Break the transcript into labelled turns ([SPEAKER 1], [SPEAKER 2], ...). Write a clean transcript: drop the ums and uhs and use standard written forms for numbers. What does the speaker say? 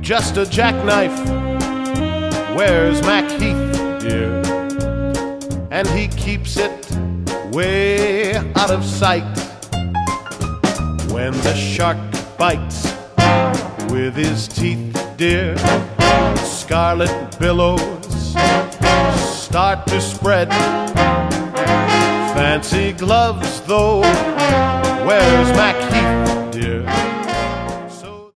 [SPEAKER 1] just a jackknife. Where's Mac Heath, dear? And he keeps it way out of sight. When the shark bites with his teeth, dear, scarlet billows start to spread. Fancy gloves, though, where's Mac Heath?